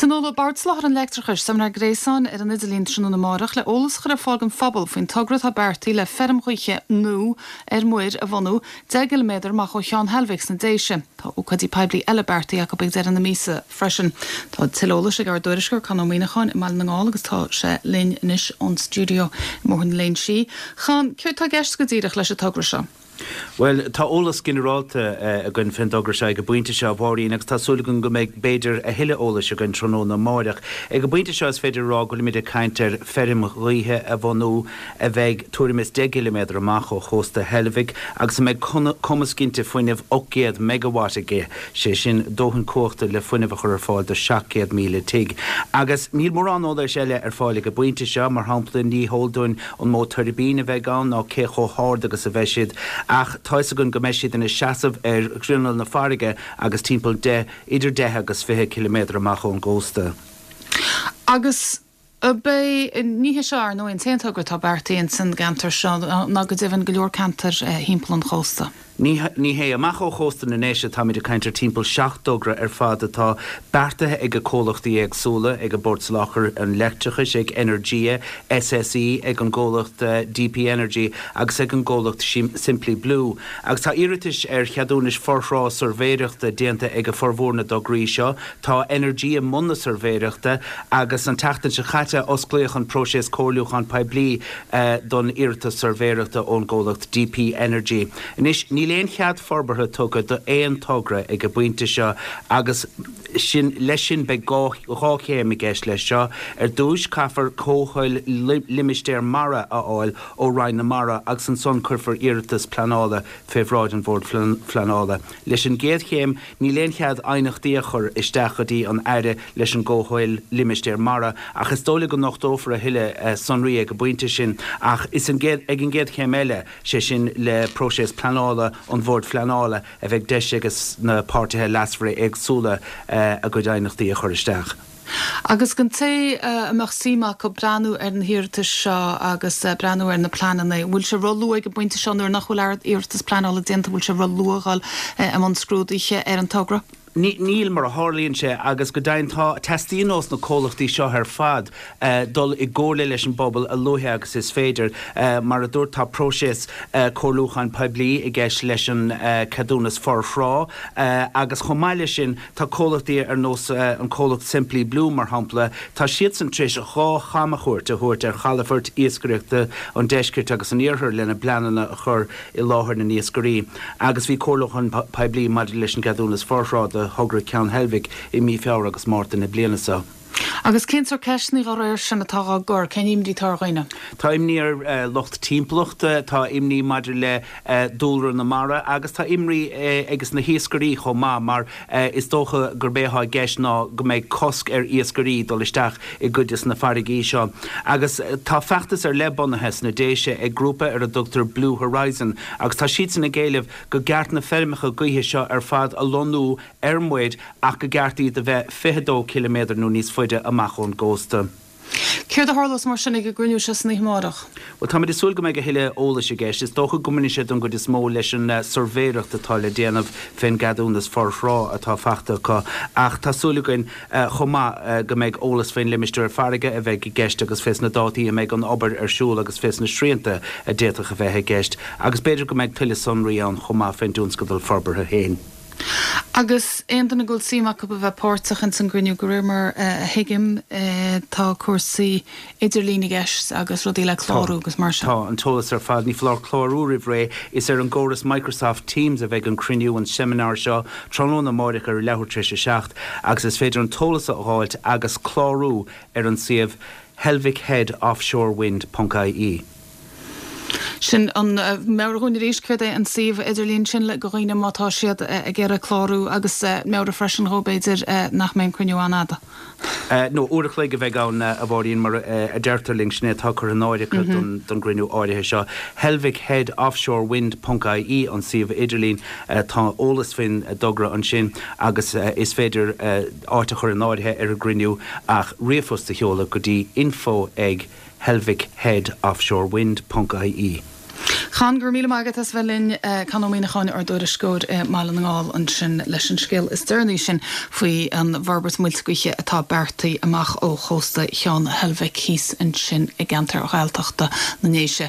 Canola Bartslach an lectrachas sam na gréán an Idalín trúna marach le ólas chu fágan fabal faoin tugrad a Bertí le fermchuiche nó muir a bhanú 10 km má chu Seán Helvigs na déise. Tá úcadí peblií eile Bertí a go beag an na mísa freisin. Tá tilolalas a gar dúrisgur canóíachán i me naá agus tá sé lin inis an studio mórn lein si. Chan ceir tá gceist go dtíireach leis a tugra seo. Well, tá ólas generalta a gunn fin dogur se go buinte se bhíí agus tásúlagan go méid beidir a hiile ólas a gunn tróna máireach. Ag go buinte se is féidir rá go limide caiintear ferim ríthe a bhanú a bheith tuairis 10 km amach ó chósta Helvig agus méid cumas cinnte foiinemh 800 megawatt aige sé sin dóhann cuachta le foiinemh chur fáil de 700 míle tig. Agus míl mór an óla seile fáil go buinte se mar hampla ní hódún an mó turbína bheith gan ná cé cho hád agus a bheisiid ach táis a gunn go meisiad in seaamh grinnal na farige agus timppel idir 10 agus 20 km amach ón ggósta. Agus bé níthe sear nó in téantagur tá Bertaí san gantar seo ná go dtíhann go leor cantar hímplan chósta. Ní hé amach ó chósta na néise tá idir caiintear timppel 7 dogra fad atá bertathe ag go cólachtaí agsúla ag go bortslachar an leictreachas ag Energia, SSE ag an ggólacht DP Energy agus ag an ggólacht Simply Blue. Agus tá iritis cheadúnis forrá survéireachta déanta ag go forhórna dograí seo, tá Energia muna survéireachta agus an teachtain se chaite oscléoch an prósés cóliúch an peblií don irita survéireachta ón ggólacht DP Energy. Inis ní léon chead forbartha tugad do éon togra ag go buinte seo agus sin leis sin be gáchéim i gceist leis seo dúis caafar cóchail limistéir mara a áil ó Ryan na mara agus an son curfar iritas planála fehráid an bhór flanála. Leis an géad chéim ní léon chead einachtaíochar isteachchadí an aire leis an ggóchail limistéir mara ach is dóla go nachtófar a hiile sonraí ag go buinte sin ach is ag an géad chéim eile sé sin le prósés planála an bhór flanála a bheith deise agus na páirtithe lasfra agsúla a go daineachtaí a choristeach. Agus gan té amach síach go breanú an hirirtas seo agus breanú ar na planana, bhfuil se rollú ag go buinte seanúir nach bhfuil irtas planála déanta bhfuil se rollúáil am an scrúdaithe ar an togra? Níl mar a hálíonn sé agus go daintá testíos na cólachtaí seo ar fad dul i ggóla leis an bobbal a luthe agus is féidir mar a dúirt tá prósés cóluúchan peblií i gceist leis an cadúnas forrá agus chomáile sin tá cólachtaí ar nós an cólacht Simply Blue mar hampla tá siad san tris a chamachúirt a thuirt ar chalafort íoscaireachta an deiscirt agus an iarthir lena bleanana a chur i láthair na níoscarí agus bhí cóluúchan peblií maidir leis an cadúnas forrá hogra Seán Helvig i mí fear agus máta na blianasa. Agus cinntar ceisní á réir sin atá a gur ceimdí targhaine. Tá imní ar locht timpplaachta, tá imní maidir le dúlra na mara agus tá imrí agus na híoscarí chomá mar is dócha gur bétha gceis ná go méid cosc ar íoscarí dul isteach i gcuideas na farigí seo. Agus tá feachtas ar lebonnathes na déise ag grúpa ar a Dr. Blue Horizon agus tá siad san na géileh go gceart na fermicha gaotha seo ar fad a lonú ar muid ach go gceartaí de bheith 22 km nó níos foiide amach ón ggósta. Céir de hálas mar sinna go gúniú se sní marach? Well, tá is súil go méid go hiile ólas a gceist, is dócha gomuise don go is mó leis an survéireachta tá le déanamh fin gadúnas forrá atá feachta chu ach tá súlagan chomá go méid ólas féin limisteir farige a bheith gceist agus fés na dátaí a méid an obair arsúil agus fés na sríanta a déach a bheith gceist agus beidir go méid tuile sonraí an chomá féin dúns go dul forbartha héin. Agus éanana gúil síach go bheith pórtach an san grinniú gorimar hiigim tá cuasaí idirlína gceist agus rudí le chlárú agus mar se. Tá an tolas ar fad ní flár chlárú rih is ar an ggóras Microsoft Teams a bheith an criniú an seminar seo tróna máireach ar lethirtrise seacht agus is féidir an tolas a gháilt agus chlárú ar an siomh helvicheadoffshorewind.ie. Sin an meún ríiscuide an sih idirlíonn sin le goghine mátá siad a ggéire chlárú agus meir freisin hóbéidir nach mé cruinniú anada. No uach le go bheith an a bhíonn mar a deirtarling sné tuchar an áidecha don grinú áirithe seo. helvicheadoffshorewind.ie an sih idirlín tá ólas fin dogra an sin agus is féidir áitechar an áirithe ar a grinniú ach riamhfusta cheola go dtí info ag helvicheadoffshorewind.ie. Chan gur míle agat as bhelinn canóínaáin ar dúir scóir mála ngáil an sin leis an scéal is dúirní sin faoi an bharbert muilscuiche atá bertaí amach ó chósta Seán Helvig híos an sin i gceantar ó ghailteachta na néise.